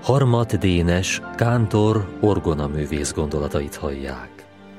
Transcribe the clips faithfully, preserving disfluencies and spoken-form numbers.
Harmat Dénes kántor orgonaművész gondolatait hallják.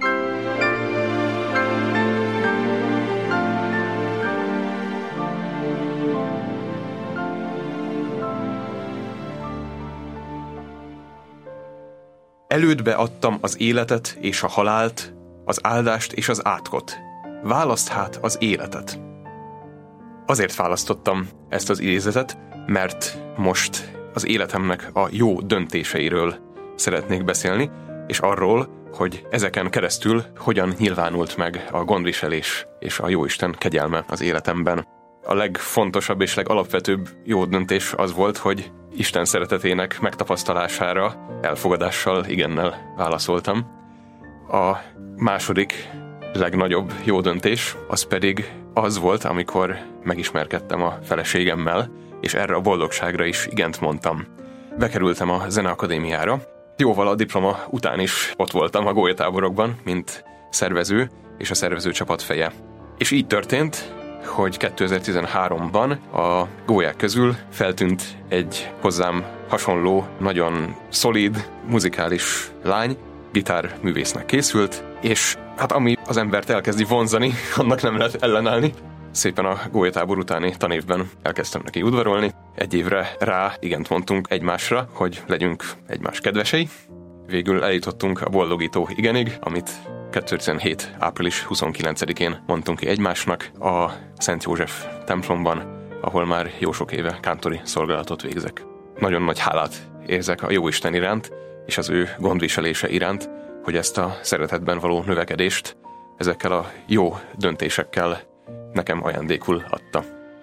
Elődbe adtam az életet és a halált, az áldást és az átkot. Válaszd hát az életet. Azért választottam ezt az idézetet, mert most az életemnek a jó döntéseiről szeretnék beszélni, és arról, hogy ezeken keresztül hogyan nyilvánult meg a gondviselés és a Jóisten kegyelme az életemben. A legfontosabb és legalapvetőbb jó döntés az volt, hogy Isten szeretetének megtapasztalására elfogadással, igennel válaszoltam. A második legnagyobb jó döntés az pedig az volt, amikor megismerkedtem a feleségemmel, és erre a boldogságra is igent mondtam. Bekerültem a Zeneakadémiára. Jóval a diploma után is ott voltam a gólyatáborokban, mint szervező és a szervező csapat feje. És így történt, hogy kétezer-tizenháromban a gólyák közül feltűnt egy hozzám hasonló, nagyon szolíd, muzikális lány, gitárművésznek készült, és hát ami az embert elkezdi vonzani, annak nem lehet ellenállni. Szépen a gólyatábor utáni tanévben elkezdtem neki udvarolni. Egy évre rá igent mondtunk egymásra, hogy legyünk egymás kedvesei. Végül eljutottunk a boldogító igenig, amit kétezer-tizenhét április huszonkilencedikén mondtunk ki egymásnak a Szent József templomban, ahol már jó sok éve kántori szolgálatot végzek. Nagyon nagy hálát érzek a Jóisten iránt, és az ő gondviselése iránt, hogy ezt a szeretetben való növekedést ezekkel a jó döntésekkel nekem ajándékul adta.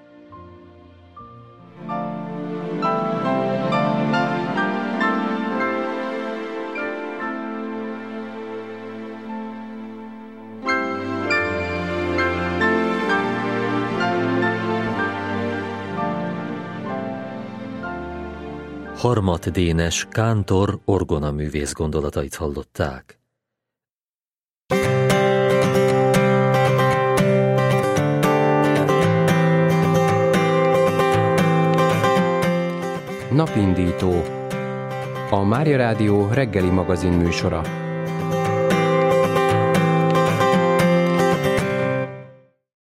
Harmat Dénes kántor orgonaművész gondolatait hallották. Napindító. A Mária Rádió reggeli magazin műsora.